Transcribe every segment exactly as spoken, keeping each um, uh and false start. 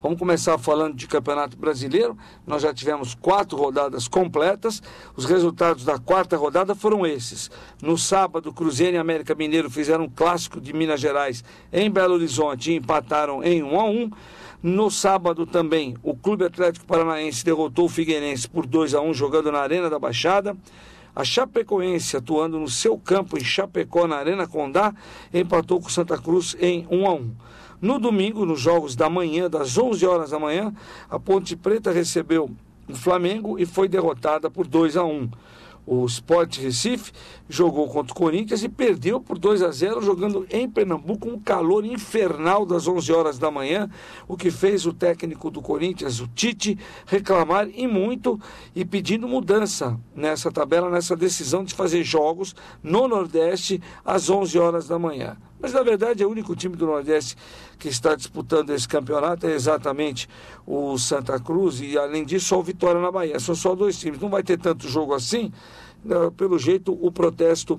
Vamos começar falando de Campeonato Brasileiro. Nós já tivemos quatro rodadas completas. Os resultados da quarta rodada foram esses. No sábado, Cruzeiro e América Mineiro fizeram um clássico de Minas Gerais em Belo Horizonte e empataram em um a um. No sábado também, o Clube Atlético Paranaense derrotou o Figueirense por dois a um, jogando na Arena da Baixada. A Chapecoense, atuando no seu campo em Chapecó, na Arena Condá, empatou com Santa Cruz em um a um. No domingo, nos jogos da manhã, das onze horas da manhã, a Ponte Preta recebeu o Flamengo e foi derrotada por dois a um. O Sport Recife jogou contra o Corinthians e perdeu por dois a zero, jogando em Pernambuco, um calor infernal das onze horas da manhã, o que fez o técnico do Corinthians, o Tite, reclamar e muito e pedindo mudança nessa tabela, nessa decisão de fazer jogos no Nordeste às onze horas da manhã. Mas, na verdade, é o único time do Nordeste que está disputando esse campeonato é exatamente o Santa Cruz e, além disso, só o Vitória na Bahia. São só dois times. Não vai ter tanto jogo assim. Pelo jeito, o protesto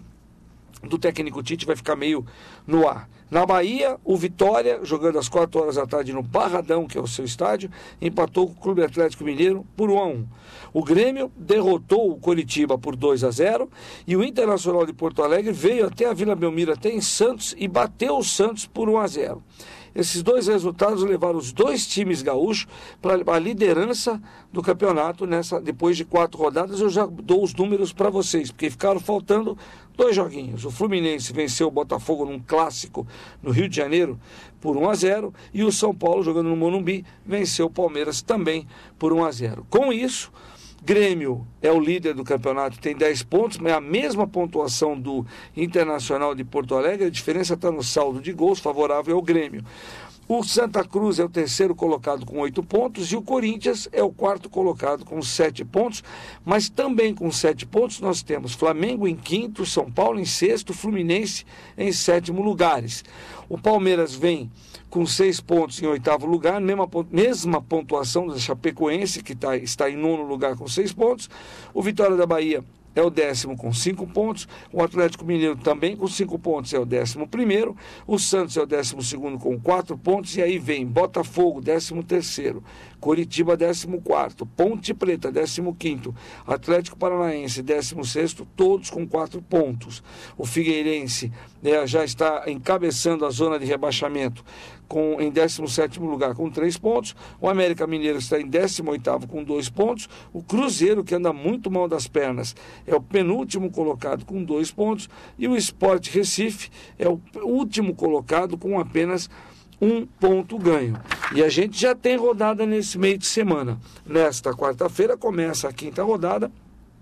do técnico Tite vai ficar meio no ar. Na Bahia, o Vitória, jogando às quatro horas da tarde no Barradão, que é o seu estádio, empatou com o Clube Atlético Mineiro por um a um. O Grêmio derrotou o Coritiba por dois a zero e o Internacional de Porto Alegre veio até a Vila Belmiro, até em Santos, e bateu o Santos por um a zero. Esses dois resultados levaram os dois times gaúchos para a liderança do campeonato. Nessa, depois de quatro rodadas, eu já dou os números para vocês, porque ficaram faltando dois joguinhos. O Fluminense venceu o Botafogo num clássico no Rio de Janeiro por um a zero e o São Paulo, jogando no Morumbi, venceu o Palmeiras também por um a zero. Com isso, Grêmio é o líder do campeonato, tem dez pontos, mas é a mesma pontuação do Internacional de Porto Alegre. A diferença está no saldo de gols, favorável ao Grêmio. O Santa Cruz é o terceiro colocado com oito pontos e o Corinthians é o quarto colocado com sete pontos, mas também com sete pontos nós temos Flamengo em quinto, São Paulo em sexto, Fluminense em sétimo lugares. O Palmeiras vem com seis pontos em oitavo lugar, mesma, mesma pontuação da Chapecoense, que tá, está em nono lugar com seis pontos. O Vitória da Bahia é o décimo com cinco pontos, o Atlético Mineiro também com cinco pontos é o décimo primeiro, o Santos é o décimo segundo com quatro pontos, e aí vem Botafogo, décimo terceiro, Coritiba, décimo quarto, Ponte Preta, décimo quinto, Atlético Paranaense, décimo sexto, todos com quatro pontos. O Figueirense é, já está encabeçando a zona de rebaixamento com, em décimo sétimo lugar com três pontos, o América Mineiro está em décimo oitavo com dois pontos, o Cruzeiro, que anda muito mal das pernas, é o penúltimo colocado com dois pontos, e o Sport Recife é o último colocado com apenas um ponto ganho. E a gente já tem rodada nesse meio de semana. Nesta quarta-feira começa a quinta rodada.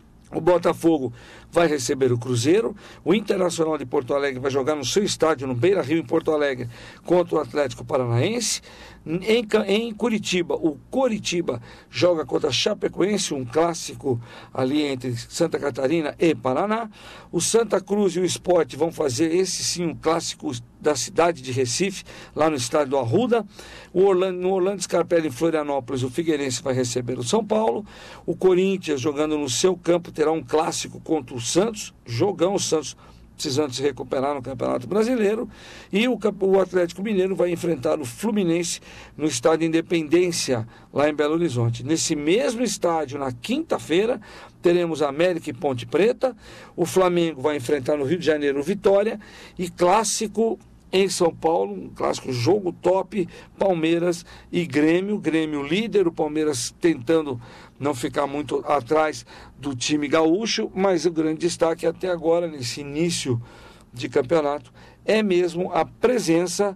O Botafogo vai receber o Cruzeiro, o Internacional de Porto Alegre vai jogar no seu estádio, no Beira-Rio, em Porto Alegre, contra o Atlético Paranaense. Em, em Curitiba, o Coritiba joga contra a Chapecoense, um clássico ali entre Santa Catarina e Paraná. O Santa Cruz e o Sport vão fazer esse sim um clássico da cidade de Recife, lá no estádio do Arruda. O Orlando, no Orlando Scarpelli, em Florianópolis, o Figueirense vai receber o São Paulo. O Corinthians, jogando no seu campo, terá um clássico contra o Santos, jogão. O Santos precisando se recuperar no Campeonato Brasileiro, e o, o Atlético Mineiro vai enfrentar o Fluminense no estádio Independência, lá em Belo Horizonte. Nesse mesmo estádio, na quinta-feira, teremos América e Ponte Preta. O Flamengo vai enfrentar no Rio de Janeiro o Vitória, e clássico em São Paulo, um clássico jogo top, Palmeiras e Grêmio. Grêmio líder, o Palmeiras tentando não ficar muito atrás do time gaúcho, mas o grande destaque até agora, nesse início de campeonato, é mesmo a presença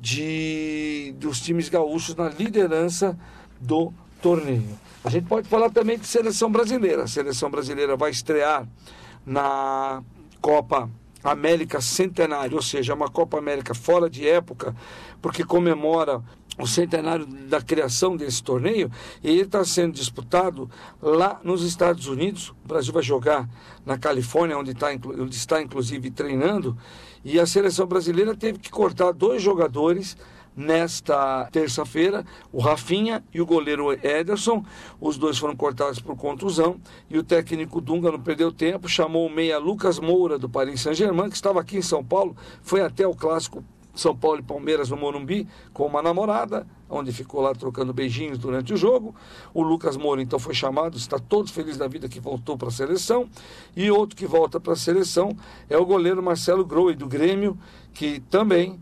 de, dos times gaúchos na liderança do torneio. A gente pode falar também de seleção brasileira. A seleção brasileira vai estrear na Copa América Centenário, ou seja, uma Copa América fora de época, porque comemora o centenário da criação desse torneio, e ele está sendo disputado lá nos Estados Unidos. O Brasil vai jogar na Califórnia, onde, tá, onde está inclusive treinando, e a seleção brasileira teve que cortar dois jogadores nesta terça-feira, o Rafinha e o goleiro Ederson. Os dois foram cortados por contusão, e o técnico Dunga não perdeu tempo, chamou o meia Lucas Moura do Paris Saint-Germain, que estava aqui em São Paulo, foi até o clássico São Paulo e Palmeiras no Morumbi com uma namorada, onde ficou lá trocando beijinhos durante o jogo. O Lucas Moura então foi chamado, está todo feliz da vida que voltou para a seleção. E outro que volta para a seleção é o goleiro Marcelo Groi, do Grêmio, que também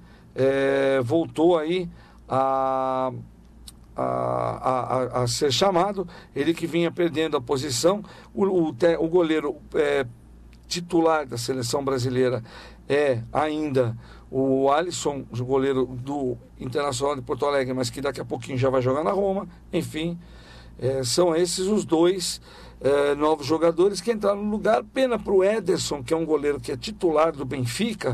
é, voltou aí a... A, a, a ser chamado, ele que vinha perdendo a posição. O, o, o goleiro é, titular da seleção brasileira é ainda o Alisson, o goleiro do Internacional de Porto Alegre, mas que daqui a pouquinho já vai jogar na Roma. Enfim, é, são esses os dois é, novos jogadores que entraram no lugar. Pena para o Ederson, que é um goleiro que é titular do Benfica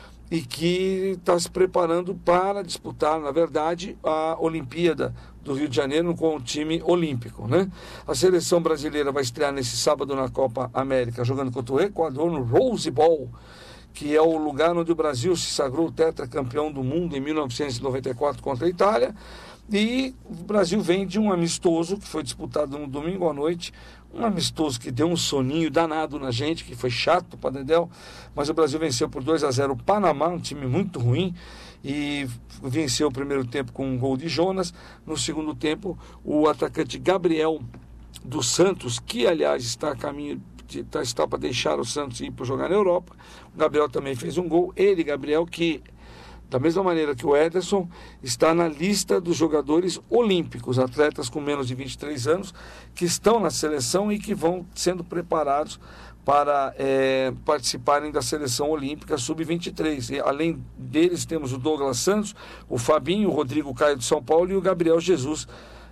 e que está se preparando para disputar, na verdade, a Olimpíada do Rio de Janeiro com o time olímpico, né? A seleção brasileira vai estrear nesse sábado na Copa América, jogando contra o Equador no Rose Bowl, que é o lugar onde o Brasil se sagrou tetracampeão do mundo em mil novecentos e noventa e quatro contra a Itália. E o Brasil vem de um amistoso que foi disputado no domingo à noite, um amistoso que deu um soninho danado na gente, que foi chato para Dedéu, mas o Brasil venceu por dois a zero o Panamá, um time muito ruim, e venceu o primeiro tempo com um gol de Jonas. No segundo tempo, o atacante Gabriel dos Santos, que aliás está a caminho, está, está para deixar o Santos ir para jogar na Europa. O Gabriel também fez um gol, ele, Gabriel, que da mesma maneira que o Ederson, está na lista dos jogadores olímpicos, atletas com menos de vinte e três anos, que estão na seleção e que vão sendo preparados para é, participarem da seleção olímpica sub vinte e três. E, além deles, temos o Douglas Santos, o Fabinho, o Rodrigo Caio de São Paulo e o Gabriel Jesus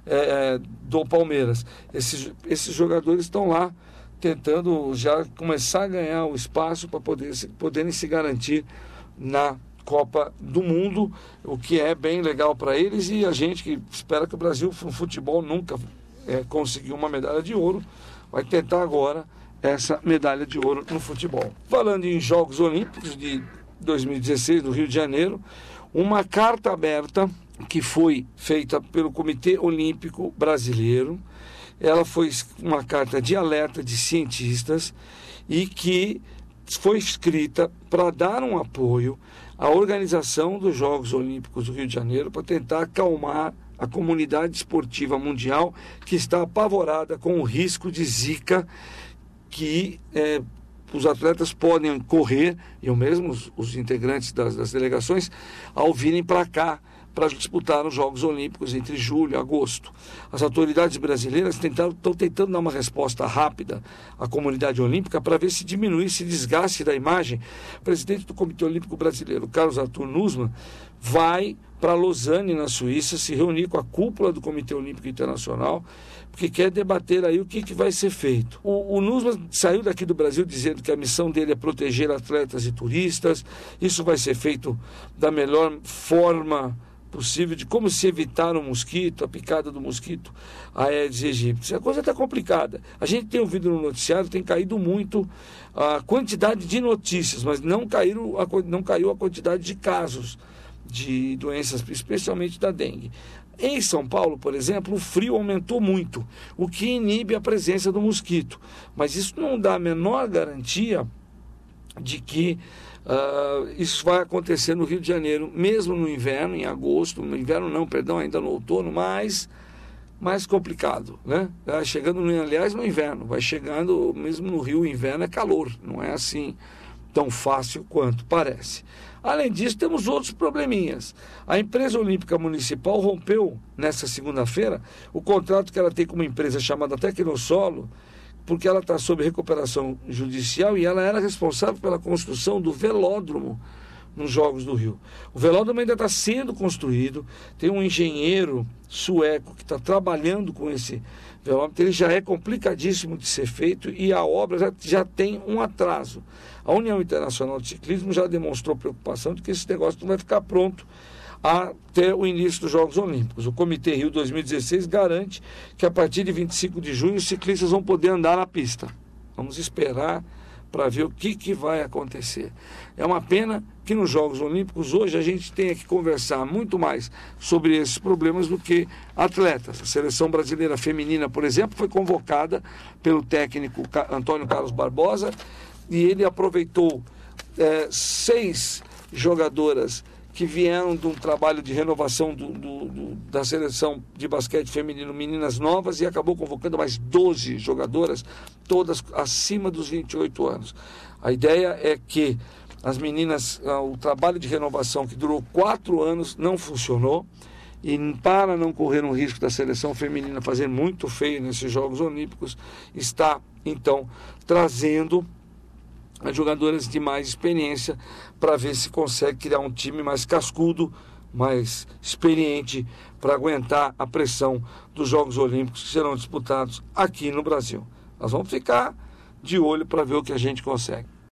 é, do Palmeiras. Esses, esses jogadores estão lá tentando já começar a ganhar o espaço para poder, poderem se garantir na Copa do Mundo, o que é bem legal para eles, e a gente que espera que o Brasil, no futebol, nunca é, conseguiu uma medalha de ouro, vai tentar agora essa medalha de ouro no futebol. Falando em Jogos Olímpicos de dois mil e dezesseis, no Rio de Janeiro, uma carta aberta que foi feita pelo Comitê Olímpico Brasileiro, ela foi uma carta de alerta de cientistas e que foi escrita para dar um apoio à organização dos Jogos Olímpicos do Rio de Janeiro, para tentar acalmar a comunidade esportiva mundial que está apavorada com o risco de zika que é, os atletas podem correr, e eu mesmo, os, os integrantes das, das delegações, ao virem para cá para disputar os Jogos Olímpicos entre julho e agosto. As autoridades brasileiras tentaram, estão tentando dar uma resposta rápida à comunidade olímpica para ver se diminui esse desgaste da imagem. O presidente do Comitê Olímpico Brasileiro, Carlos Arthur Nussmann, vai para Lausanne, na Suíça, se reunir com a cúpula do Comitê Olímpico Internacional, porque quer debater aí o que, que vai ser feito. O, o Nussmann saiu daqui do Brasil dizendo que a missão dele é proteger atletas e turistas, isso vai ser feito da melhor forma possível, de como se evitar o mosquito, a picada do mosquito Aedes aegypti. A coisa está complicada. A gente tem ouvido no noticiário, tem caído muito a quantidade de notícias, mas não, caíram a, não caiu a quantidade de casos de doenças, especialmente da dengue. Em São Paulo, por exemplo, o frio aumentou muito, o que inibe a presença do mosquito. Mas isso não dá a menor garantia de que Uh, isso vai acontecer no Rio de Janeiro, mesmo no inverno, em agosto, no inverno não, perdão, ainda no outono, mas mais complicado, né? Vai chegando, no, aliás, no inverno, vai chegando, mesmo no Rio, o inverno é calor, não é assim tão fácil quanto parece. Além disso, temos outros probleminhas. A empresa olímpica municipal rompeu, nessa segunda-feira, o contrato que ela tem com uma empresa chamada Tecnosolo, porque ela está sob recuperação judicial e ela era responsável pela construção do velódromo nos Jogos do Rio. O velódromo ainda está sendo construído, tem um engenheiro sueco que está trabalhando com esse velódromo, ele já é complicadíssimo de ser feito e a obra já, já tem um atraso. A União Internacional de Ciclismo já demonstrou preocupação de que esse negócio não vai ficar pronto até o início dos Jogos Olímpicos. O Comitê Rio dois mil e dezesseis garante que a partir de vinte e cinco de junho os ciclistas vão poder andar na pista. Vamos esperar para ver o que, que vai acontecer. É uma pena que nos Jogos Olímpicos hoje a gente tenha que conversar muito mais sobre esses problemas do que atletas. A seleção brasileira feminina, por exemplo, foi convocada pelo técnico Antônio Carlos Barbosa e ele aproveitou é, seis jogadoras que vieram de um trabalho de renovação do, do, do, da seleção de basquete feminino, meninas novas, e acabou convocando mais doze jogadoras, todas acima dos vinte e oito anos. A ideia é que as meninas, o trabalho de renovação que durou quatro anos não funcionou, e para não correr um risco da seleção feminina fazer muito feio nesses Jogos Olímpicos, está então trazendo as jogadoras de mais experiência para ver se consegue criar um time mais cascudo, mais experiente para aguentar a pressão dos Jogos Olímpicos que serão disputados aqui no Brasil. Nós vamos ficar de olho para ver o que a gente consegue.